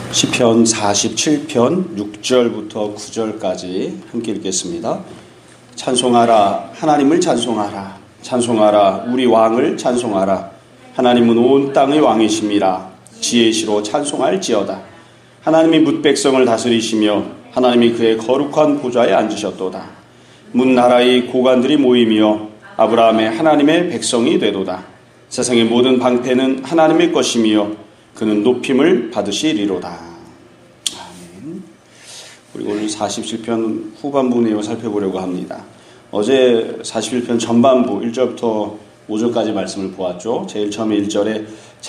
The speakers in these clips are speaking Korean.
시편 47편 6절부터 9절까지 함께 읽겠습니다. 찬송하라, 하나님을 찬송하라. 찬송하라, 우리 왕을 찬송하라. 하나님은 온 땅의 왕이심이라. 지혜시로 찬송할지어다. 하나님이 뭇 백성을 다스리시며 하나님이 그의 거룩한 보좌에 앉으셨도다. 문 나라의 고관들이 모이며 아브라함의 하나님의 백성이 되도다. 세상의 모든 방패는 하나님의 것이며 그는 높임을 받으시리로다. 아멘. 그리고 오늘 47편 후반부 내용을 살펴보려고 합니다. 어제 41편 전반부 1절부터 5절까지 말씀을 보았죠. 제일 처음에 1절에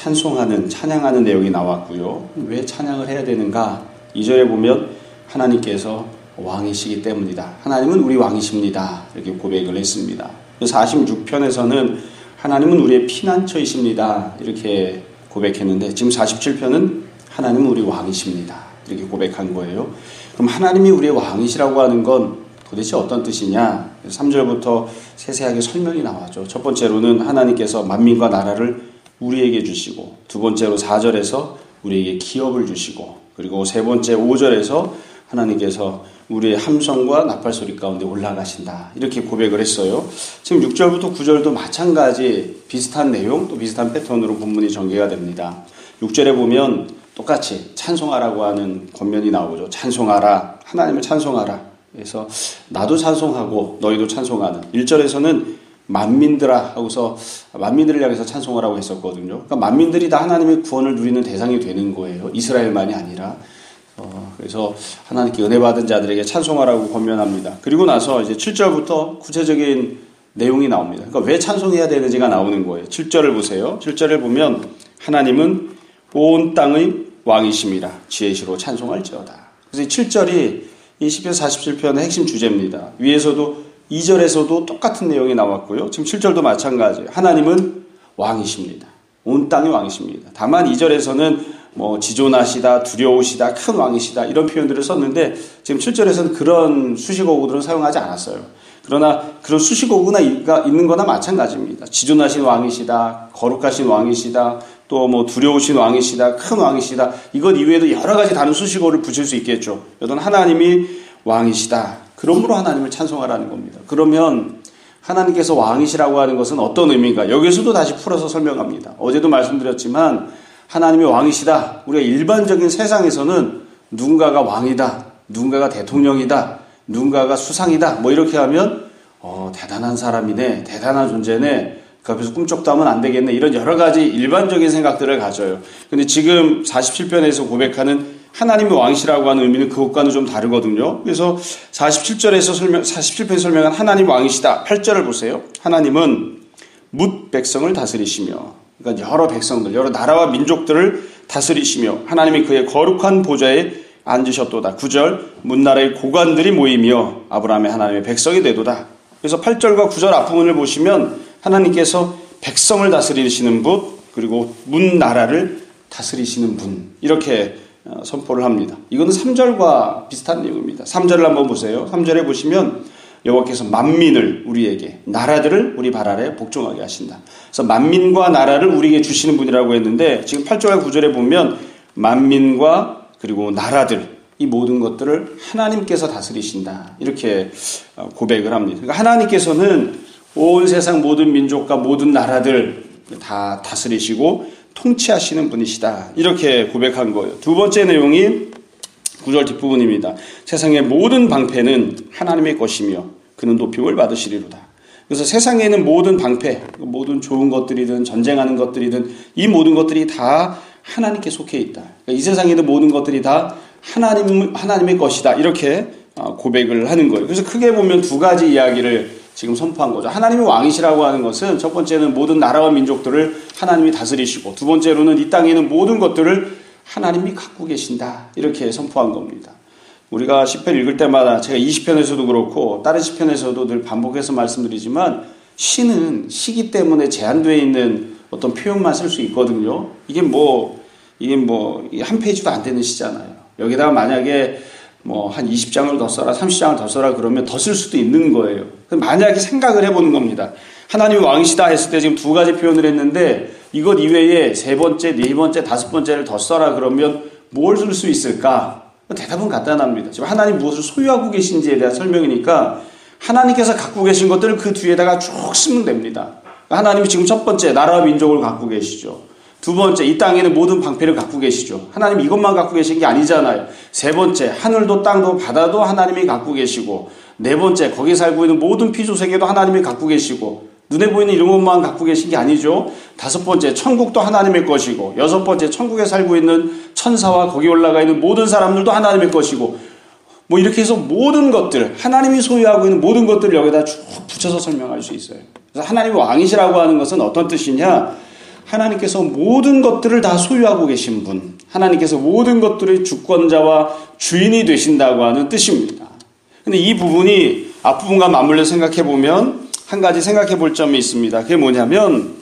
찬양하는 내용이 나왔고요. 왜 찬양을 해야 되는가? 2절에 보면 하나님께서 왕이시기 때문이다. 하나님은 우리 왕이십니다. 이렇게 고백을 했습니다. 46편에서는 하나님은 우리의 피난처이십니다. 이렇게 고백했는데 지금 47편은 하나님은 우리 왕이십니다. 이렇게 고백한 거예요. 그럼 하나님이 우리의 왕이시라고 하는 건 도대체 어떤 뜻이냐? 3절부터 세세하게 설명이 나와죠. 첫 번째로는 하나님께서 만민과 나라를 우리에게 주시고, 두 번째로 4절에서 우리에게 기업을 주시고, 그리고 세 번째 5절에서 하나님께서 우리의 함성과 나팔소리 가운데 올라가신다. 이렇게 고백을 했어요. 지금 6절부터 9절도 마찬가지 비슷한 내용, 또 비슷한 패턴으로 본문이 전개가 됩니다. 6절에 보면 똑같이 찬송하라고 하는 권면이 나오죠. 찬송하라, 하나님을 찬송하라. 그래서 나도 찬송하고 너희도 찬송하는. 1절에서는 만민들아 하고서 만민들을 향해서 찬송하라고 했었거든요. 그러니까 만민들이 다 하나님의 구원을 누리는 대상이 되는 거예요. 이스라엘만이 아니라. 그래서 하나님께 은혜 받은 자들에게 찬송하라고 권면합니다. 그리고 나서 이제 7절부터 구체적인 내용이 나옵니다. 그러니까 왜 찬송해야 되는지가 나오는 거예요. 7절을 보세요. 7절을 보면 하나님은 온 땅의 왕이심이라 지혜시로 찬송할지어다. 그래서 7절이 이 시편 47편의 핵심 주제입니다. 위에서도 2절에서도 똑같은 내용이 나왔고요. 지금 7절도 마찬가지예요. 하나님은 왕이십니다. 온 땅의 왕이십니다. 다만 2절에서는 지존하시다, 두려우시다, 큰 왕이시다 이런 표현들을 썼는데 지금 7절에서는 그런 수식어구들은 사용하지 않았어요. 그러나 그런 수식어구가 있는 거나 마찬가지입니다. 지존하신 왕이시다, 거룩하신 왕이시다, 또 두려우신 왕이시다, 큰 왕이시다. 이것 이외에도 여러 가지 다른 수식어를 붙일 수 있겠죠. 여튼 하나님이 왕이시다. 그러므로 하나님을 찬송하라는 겁니다. 그러면 하나님께서 왕이시라고 하는 것은 어떤 의미인가? 여기서도 다시 풀어서 설명합니다. 어제도 말씀드렸지만 하나님이 왕이시다. 우리가 일반적인 세상에서는 누군가가 왕이다, 누군가가 대통령이다, 누군가가 수상이다 이렇게 하면 대단한 사람이네, 대단한 존재네, 그 앞에서 꿈쩍도 하면 안 되겠네, 이런 여러 가지 일반적인 생각들을 가져요. 근데 지금 47편에서 고백하는 하나님이 왕이시라고 하는 의미는 그것과는 좀 다르거든요. 그래서 47편에 설명한 하나님 왕이시다. 8절을 보세요. 하나님은 뭇 백성을 다스리시며, 그러니까 여러 백성들, 여러 나라와 민족들을 다스리시며 하나님이 그의 거룩한 보좌에 앉으셨도다. 9절, 문나라의 고관들이 모이며 아브라함의 하나님의 백성이 되도다. 그래서 8절과 9절 앞부분을 보시면 하나님께서 백성을 다스리시는 분, 그리고 문나라를 다스리시는 분, 이렇게 선포를 합니다. 이거는 3절과 비슷한 내용입니다. 3절을 한번 보세요. 3절에 보시면 여호와께서 만민을 우리에게, 나라들을 우리 발 아래 복종하게 하신다. 그래서 만민과 나라를 우리에게 주시는 분이라고 했는데 지금 8절과 9절에 보면 만민과 그리고 나라들, 이 모든 것들을 하나님께서 다스리신다. 이렇게 고백을 합니다. 그러니까 하나님께서는 온 세상 모든 민족과 모든 나라들 다 다스리시고 통치하시는 분이시다. 이렇게 고백한 거예요. 두 번째 내용이 9절 뒷부분입니다. 세상의 모든 방패는 하나님의 것이며 그는 높임을 받으시리로다. 그래서 세상에 있는 모든 방패, 모든 좋은 것들이든 전쟁하는 것들이든 이 모든 것들이 다 하나님께 속해 있다. 그러니까 이 세상에 있는 모든 것들이 다 하나님의 것이다. 이렇게 고백을 하는 거예요. 그래서 크게 보면 두 가지 이야기를 지금 선포한 거죠. 하나님이 왕이시라고 하는 것은 첫 번째는 모든 나라와 민족들을 하나님이 다스리시고, 두 번째로는 이 땅에 있는 모든 것들을 하나님이 갖고 계신다. 이렇게 선포한 겁니다. 우리가 시편 읽을 때마다 제가 20편에서도 그렇고 다른 시편에서도 늘 반복해서 말씀드리지만 시는 시기 때문에 제한되어 있는 어떤 표현만 쓸 수 있거든요. 이게 한 페이지도 안 되는 시잖아요. 여기다가 만약에 한 20장을 더 써라, 30장을 더 써라 그러면 더 쓸 수도 있는 거예요. 만약에 생각을 해보는 겁니다. 하나님이 왕이시다 했을 때 지금 두 가지 표현을 했는데 이것 이외에 세 번째, 네 번째, 다섯 번째를 더 써라 그러면 뭘 쓸 수 있을까? 대답은 간단합니다. 지금 하나님 무엇을 소유하고 계신지에 대한 설명이니까 하나님께서 갖고 계신 것들을 그 뒤에다가 쭉 쓰면 됩니다. 하나님이 지금 첫 번째 나라와 민족을 갖고 계시죠. 두 번째 이 땅에는 모든 방패를 갖고 계시죠. 하나님 이것만 갖고 계신 게 아니잖아요. 세 번째 하늘도 땅도 바다도 하나님이 갖고 계시고, 네 번째 거기에 살고 있는 모든 피조세계도 하나님이 갖고 계시고, 눈에 보이는 이런 것만 갖고 계신 게 아니죠. 다섯 번째 천국도 하나님의 것이고, 여섯 번째 천국에 살고 있는 천사와 거기 올라가 있는 모든 사람들도 하나님의 것이고, 뭐 이렇게 해서 모든 것들, 하나님이 소유하고 있는 모든 것들을 여기다 쭉 붙여서 설명할 수 있어요. 그래서 하나님이 왕이시라고 하는 것은 어떤 뜻이냐? 하나님께서 모든 것들을 다 소유하고 계신 분, 하나님께서 모든 것들의 주권자와 주인이 되신다고 하는 뜻입니다. 근데 이 부분이 앞부분과 맞물려 생각해 보면 한 가지 생각해 볼 점이 있습니다. 그게 뭐냐면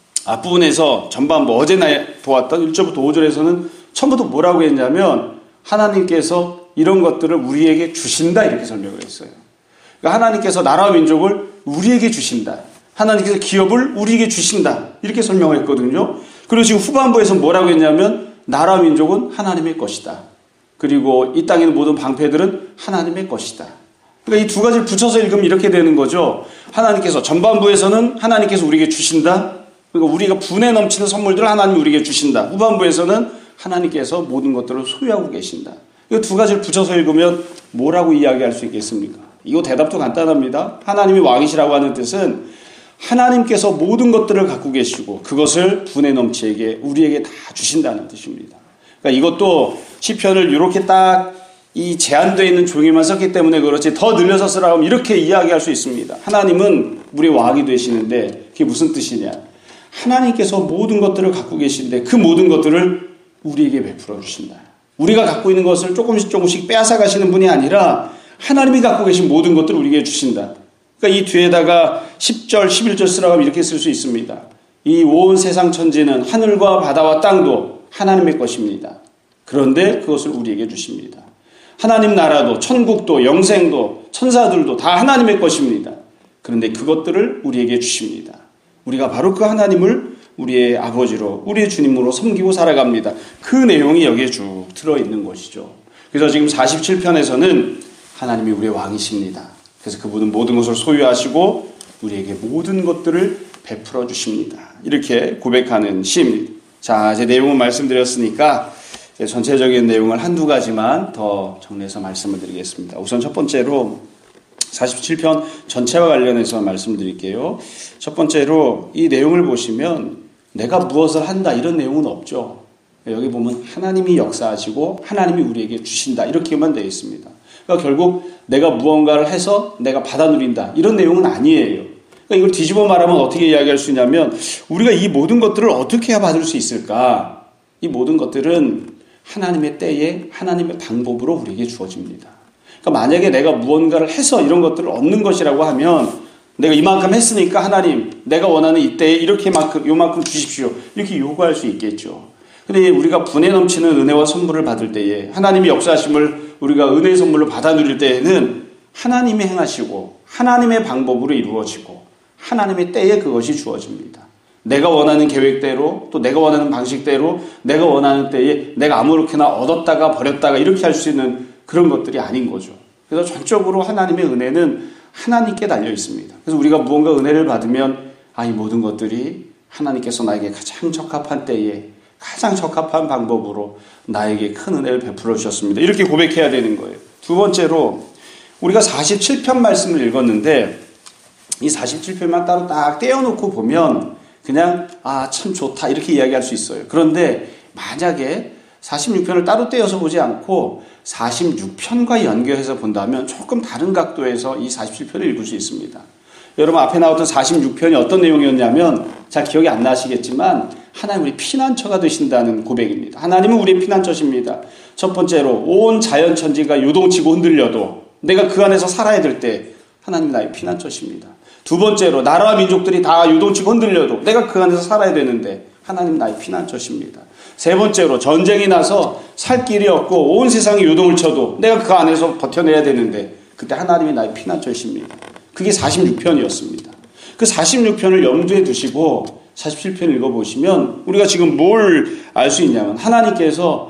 앞부분에서 전반부 어제 보았던 1절부터 5절에서는 처음부터 뭐라고 했냐면 하나님께서 이런 것들을 우리에게 주신다 이렇게 설명을 했어요. 그러니까 하나님께서 나라와 민족을 우리에게 주신다. 하나님께서 기업을 우리에게 주신다. 이렇게 설명을 했거든요. 그리고 지금 후반부에서 뭐라고 했냐면 나라와 민족은 하나님의 것이다. 그리고 이 땅에 있는 모든 방패들은 하나님의 것이다. 그러니까 이 두 가지를 붙여서 읽으면 이렇게 되는 거죠. 하나님께서 전반부에서는 하나님께서 우리에게 주신다. 그러니까 우리가 분에 넘치는 선물들을 하나님이 우리에게 주신다. 후반부에서는 하나님께서 모든 것들을 소유하고 계신다. 이 두 가지를 붙여서 읽으면 뭐라고 이야기할 수 있겠습니까? 이거 대답도 간단합니다. 하나님이 왕이시라고 하는 뜻은 하나님께서 모든 것들을 갖고 계시고 그것을 분에 넘치게 우리에게 다 주신다는 뜻입니다. 그러니까 이것도 시편을 이렇게 딱 이 제한되어 있는 종이만 썼기 때문에 그렇지 더 늘려서 쓰라고 하면 이렇게 이야기할 수 있습니다. 하나님은 우리 왕이 되시는데 그게 무슨 뜻이냐? 하나님께서 모든 것들을 갖고 계신데 그 모든 것들을 우리에게 베풀어 주신다. 우리가 갖고 있는 것을 조금씩 빼앗아 가시는 분이 아니라 하나님이 갖고 계신 모든 것들을 우리에게 주신다. 그러니까 이 뒤에다가 10절, 11절 쓰라고 하면 이렇게 쓸 수 있습니다. 이 온 세상 천지는 하늘과 바다와 땅도 하나님의 것입니다. 그런데 그것을 우리에게 주십니다. 하나님 나라도 천국도 영생도 천사들도 다 하나님의 것입니다. 그런데 그것들을 우리에게 주십니다. 우리가 바로 그 하나님을 우리의 아버지로 우리의 주님으로 섬기고 살아갑니다. 그 내용이 여기에 쭉 들어있는 것이죠. 그래서 지금 47편에서는 하나님이 우리의 왕이십니다. 그래서 그분은 모든 것을 소유하시고 우리에게 모든 것들을 베풀어 주십니다. 이렇게 고백하는 시입니다. 자, 이제 내용을 말씀드렸으니까 전체적인 내용을 한두 가지만 더 정리해서 말씀을 드리겠습니다. 우선 첫 번째로 47편 전체와 관련해서 말씀드릴게요. 첫 번째로 이 내용을 보시면 내가 무엇을 한다 이런 내용은 없죠. 여기 보면 하나님이 역사하시고 하나님이 우리에게 주신다 이렇게만 되어 있습니다. 그러니까 결국 내가 무언가를 해서 내가 받아 누린다 이런 내용은 아니에요. 그러니까 이걸 뒤집어 말하면 어떻게 이야기할 수 있냐면 우리가 이 모든 것들을 어떻게 해야 받을 수 있을까? 이 모든 것들은 하나님의 때에 하나님의 방법으로 우리에게 주어집니다. 그러니까 만약에 내가 무언가를 해서 이런 것들을 얻는 것이라고 하면 내가 이만큼 했으니까 하나님 내가 원하는 이때에 요만큼 주십시오 이렇게 요구할 수 있겠죠. 근데 우리가 분에 넘치는 은혜와 선물을 받을 때에 하나님의 역사하심을 우리가 은혜의 선물로 받아 누릴 때에는 하나님이 행하시고 하나님의 방법으로 이루어지고 하나님의 때에 그것이 주어집니다. 내가 원하는 계획대로 또 내가 원하는 방식대로 내가 원하는 때에 내가 아무렇게나 얻었다가 버렸다가 이렇게 할 수 있는 그런 것들이 아닌 거죠. 그래서 전적으로 하나님의 은혜는 하나님께 달려 있습니다. 그래서 우리가 무언가 은혜를 받으면 이 모든 것들이 하나님께서 나에게 가장 적합한 때에 가장 적합한 방법으로 나에게 큰 은혜를 베풀어 주셨습니다. 이렇게 고백해야 되는 거예요. 두 번째로 우리가 47편 말씀을 읽었는데 이 47편만 따로 딱 떼어놓고 보면 그냥 참 좋다 이렇게 이야기할 수 있어요. 그런데 만약에 46편을 따로 떼어서 보지 않고 46편과 연결해서 본다면 조금 다른 각도에서 이 47편을 읽을 수 있습니다. 여러분 앞에 나왔던 46편이 어떤 내용이었냐면 잘 기억이 안 나시겠지만 하나님 우리 피난처가 되신다는 고백입니다. 하나님은 우리의 피난처십니다. 첫 번째로 온 자연천지가 요동치고 흔들려도 내가 그 안에서 살아야 될 때 하나님이 나의 피난처십니다. 두 번째로 나라와 민족들이 다 요동치고 흔들려도 내가 그 안에서 살아야 되는데 하나님 나의 피난처십니다. 세 번째로 전쟁이 나서 살 길이 없고 온 세상이 요동을 쳐도 내가 그 안에서 버텨내야 되는데 그때 하나님이 나의 피난처십니다. 그게 46편이었습니다. 그 46편을 염두에 두시고 47편 읽어보시면 우리가 지금 뭘 알 수 있냐면 하나님께서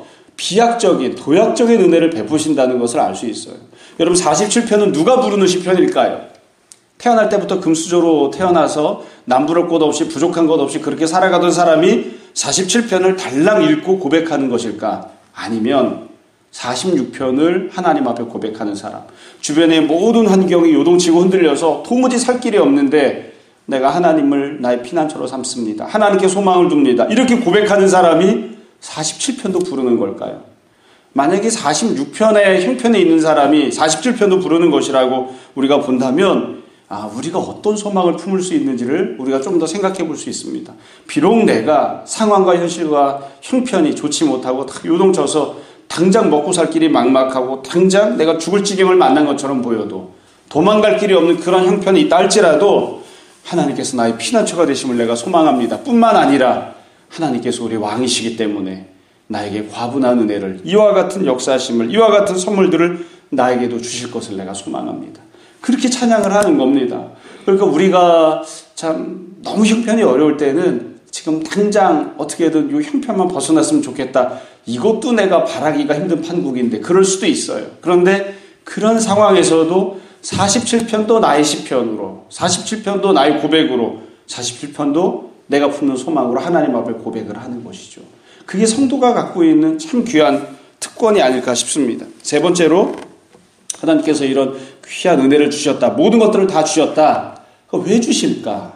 비약적인, 도약적인 은혜를 베푸신다는 것을 알 수 있어요. 여러분 47편은 누가 부르는 시편일까요? 태어날 때부터 금수저로 태어나서 남부를 것 없이 부족한 것 없이 그렇게 살아가던 사람이 47편을 달랑 읽고 고백하는 것일까? 아니면 46편을 하나님 앞에 고백하는 사람. 주변의 모든 환경이 요동치고 흔들려서 도무지 살 길이 없는데 내가 하나님을 나의 피난처로 삼습니다. 하나님께 소망을 둡니다. 이렇게 고백하는 사람이 47편도 부르는 걸까요? 만약에 46편의 형편에 있는 사람이 47편도 부르는 것이라고 우리가 본다면 우리가 어떤 소망을 품을 수 있는지를 우리가 좀 더 생각해 볼 수 있습니다. 비록 내가 상황과 현실과 형편이 좋지 못하고 다 요동쳐서 당장 먹고 살 길이 막막하고 당장 내가 죽을 지경을 만난 것처럼 보여도 도망갈 길이 없는 그런 형편이 있다 할지라도 하나님께서 나의 피난처가 되심을 내가 소망합니다. 뿐만 아니라 하나님께서 우리 왕이시기 때문에 나에게 과분한 은혜를, 이와 같은 역사심을, 이와 같은 선물들을 나에게도 주실 것을 내가 소망합니다. 그렇게 찬양을 하는 겁니다. 그러니까 우리가 참 너무 형편이 어려울 때는 지금 당장 어떻게든 이 형편만 벗어났으면 좋겠다. 이것도 내가 바라기가 힘든 판국인데 그럴 수도 있어요. 그런데 그런 상황에서도 47편도 나의 시편으로, 47편도 나의 고백으로, 47편도 내가 품는 소망으로 하나님 앞에 고백을 하는 것이죠. 그게 성도가 갖고 있는 참 귀한 특권이 아닐까 싶습니다. 세 번째로 하나님께서 이런 귀한 은혜를 주셨다. 모든 것들을 다 주셨다. 왜 주실까?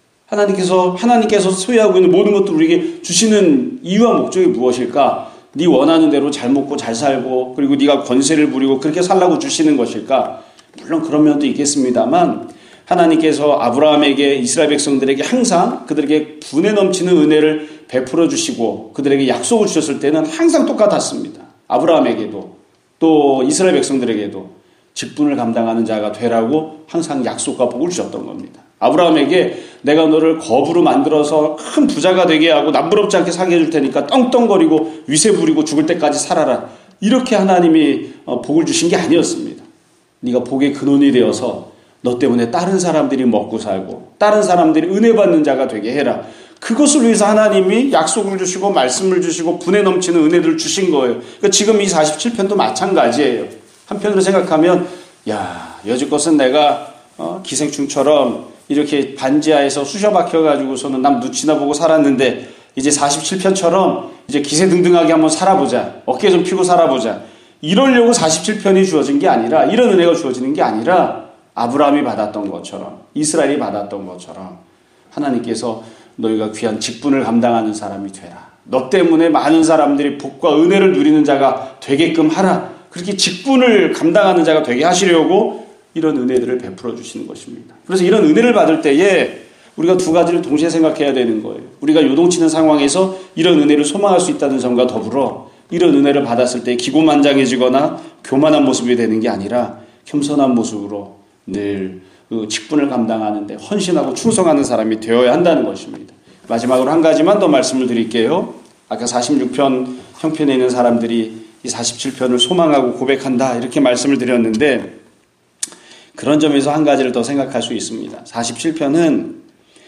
하나님께서 소유하고 있는 모든 것들을 우리에게 주시는 이유와 목적이 무엇일까? 네 원하는 대로 잘 먹고 잘 살고 그리고 네가 권세를 부리고 그렇게 살라고 주시는 것일까? 물론 그런 면도 있겠습니다만 하나님께서 아브라함에게 이스라엘 백성들에게 항상 그들에게 분에 넘치는 은혜를 베풀어 주시고 그들에게 약속을 주셨을 때는 항상 똑같았습니다. 아브라함에게도 또 이스라엘 백성들에게도 직분을 감당하는 자가 되라고 항상 약속과 복을 주셨던 겁니다. 아브라함에게 내가 너를 거부로 만들어서 큰 부자가 되게 하고 남부럽지 않게 살게 해줄 테니까 떵떵거리고 위세 부리고 죽을 때까지 살아라. 이렇게 하나님이 복을 주신 게 아니었습니다. 네가 복의 근원이 되어서 너 때문에 다른 사람들이 먹고 살고 다른 사람들이 은혜 받는 자가 되게 해라. 그것을 위해서 하나님이 약속을 주시고 말씀을 주시고 분에 넘치는 은혜를 주신 거예요. 그러니까 지금 이 47편도 마찬가지예요. 한편으로 생각하면 여지껏은 내가 기생충처럼 이렇게 반지하에서 쑤셔 박혀가지고서는 남 눈치나 보고 살았는데 이제 47편처럼 이제 기세등등하게 한번 살아보자. 어깨 좀 펴고 살아보자. 이러려고 47편이 주어진 게 아니라 이런 은혜가 주어지는 게 아니라 아브라함이 받았던 것처럼 이스라엘이 받았던 것처럼 하나님께서 너희가 귀한 직분을 감당하는 사람이 되라. 너 때문에 많은 사람들이 복과 은혜를 누리는 자가 되게끔 하라. 그렇게 직분을 감당하는 자가 되게 하시려고 이런 은혜들을 베풀어 주시는 것입니다. 그래서 이런 은혜를 받을 때에 우리가 두 가지를 동시에 생각해야 되는 거예요. 우리가 요동치는 상황에서 이런 은혜를 소망할 수 있다는 점과 더불어 이런 은혜를 받았을 때 기고만장해지거나 교만한 모습이 되는 게 아니라 겸손한 모습으로 늘 그 직분을 감당하는데 헌신하고 충성하는 사람이 되어야 한다는 것입니다. 마지막으로 한 가지만 더 말씀을 드릴게요. 아까 46편 형편에 있는 사람들이 이 47편을 소망하고 고백한다 이렇게 말씀을 드렸는데 그런 점에서 한 가지를 더 생각할 수 있습니다. 47편은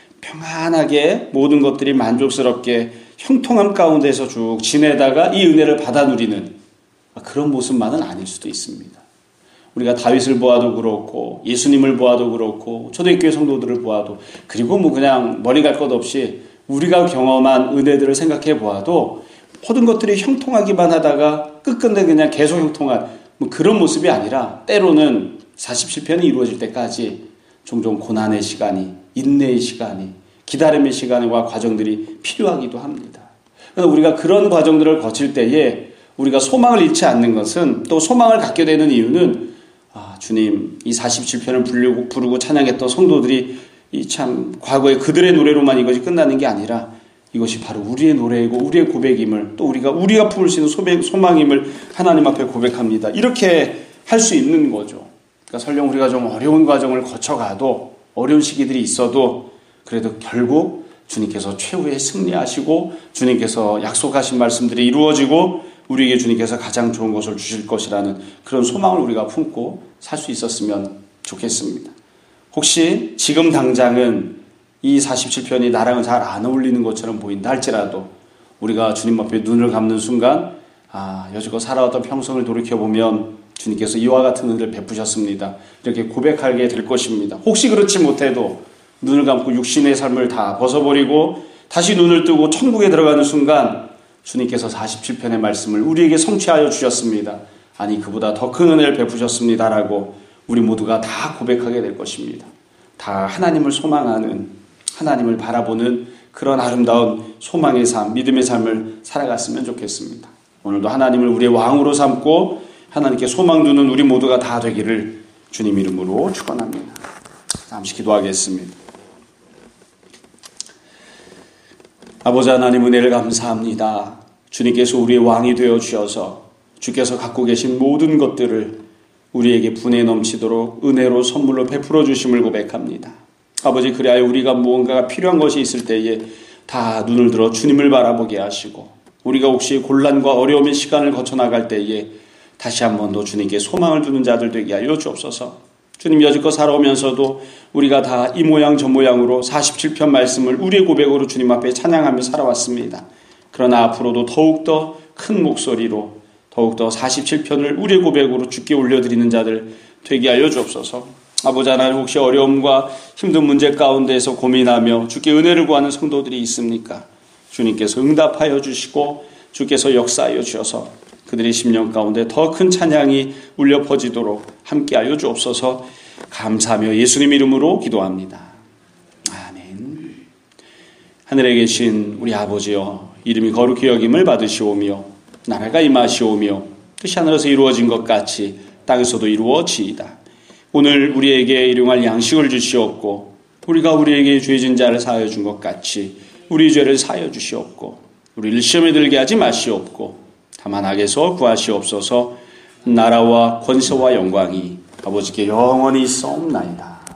평안하게 모든 것들이 만족스럽게 형통함 가운데서 쭉 지내다가 이 은혜를 받아 누리는 그런 모습만은 아닐 수도 있습니다. 우리가 다윗을 보아도 그렇고 예수님을 보아도 그렇고 초대교회 성도들을 보아도 그리고 그냥 머리 갈 것 없이 우리가 경험한 은혜들을 생각해 보아도 모든 것들이 형통하기만 하다가 끝끝내 그냥 계속 형통한 그런 모습이 아니라 때로는 47편이 이루어질 때까지 종종 고난의 시간이, 인내의 시간이, 기다림의 시간과 과정들이 필요하기도 합니다. 그래서 우리가 그런 과정들을 거칠 때에 우리가 소망을 잃지 않는 것은 또 소망을 갖게 되는 이유는 주님 이 47편을 부르고 찬양했던 성도들이 이 참 과거의 그들의 노래로만 이것이 끝나는 게 아니라 이것이 바로 우리의 노래이고 우리의 고백임을 또 우리가 품을 수 있는 소망임을 하나님 앞에 고백합니다. 이렇게 할 수 있는 거죠. 그러니까 설령 우리가 좀 어려운 과정을 거쳐가도 어려운 시기들이 있어도 그래도 결국 주님께서 최후에 승리하시고 주님께서 약속하신 말씀들이 이루어지고 우리에게 주님께서 가장 좋은 것을 주실 것이라는 그런 소망을 우리가 품고 살 수 있었으면 좋겠습니다. 혹시 지금 당장은 이 47편이 나랑은 잘 안 어울리는 것처럼 보인다 할지라도 우리가 주님 앞에 눈을 감는 순간 여지껏 살아왔던 평생을 돌이켜보면 주님께서 이와 같은 은혜를 베푸셨습니다. 이렇게 고백하게 될 것입니다. 혹시 그렇지 못해도 눈을 감고 육신의 삶을 다 벗어버리고 다시 눈을 뜨고 천국에 들어가는 순간 주님께서 47편의 말씀을 우리에게 성취하여 주셨습니다. 아니 그보다 더 큰 은혜를 베푸셨습니다라고 우리 모두가 다 고백하게 될 것입니다. 다 하나님을 소망하는, 하나님을 바라보는 그런 아름다운 소망의 삶, 믿음의 삶을 살아갔으면 좋겠습니다. 오늘도 하나님을 우리의 왕으로 삼고 하나님께 소망 두는 우리 모두가 다 되기를 주님 이름으로 축원합니다. 잠시 기도하겠습니다. 아버지 하나님, 은혜를 감사합니다. 주님께서 우리의 왕이 되어 주셔서 주께서 갖고 계신 모든 것들을 우리에게 분에 넘치도록 은혜로 선물로 베풀어 주심을 고백합니다. 아버지, 그리하여 우리가 무언가가 필요한 것이 있을 때에 다 눈을 들어 주님을 바라보게 하시고, 우리가 혹시 곤란과 어려움의 시간을 거쳐 나갈 때에 다시 한 번 더 주님께 소망을 두는 자들 되게 하여 주옵소서. 주님, 여지껏 살아오면서도 우리가 다 이 모양 저 모양으로 47편 말씀을 우리의 고백으로 주님 앞에 찬양하며 살아왔습니다. 그러나 앞으로도 더욱더 큰 목소리로 더욱더 47편을 우리의 고백으로 주께 올려드리는 자들 되게 하여 주옵소서. 아버지 하나님, 혹시 어려움과 힘든 문제 가운데서 고민하며 주께 은혜를 구하는 성도들이 있습니까? 주님께서 응답하여 주시고 주께서 역사하여 주셔서 그들의 심령 가운데 더 큰 찬양이 울려 퍼지도록 함께하여 주옵소서. 감사하며 예수님 이름으로 기도합니다. 아멘. 하늘에 계신 우리 아버지여, 이름이 거룩히 여김을 받으시오며 나라가 임하시오며 뜻이 하늘에서 이루어진 것 같이 땅에서도 이루어지이다. 오늘 우리에게 일용할 양식을 주시옵고 우리가 우리에게 죄진 자를 사하여 준 것 같이 우리 죄를 사하여 주시옵고 우리를 시험에 들게 하지 마시옵고 다만 악에서 구하시옵소서. 나라와 권세와 영광이 아버지께 영원히 있사옵나이다.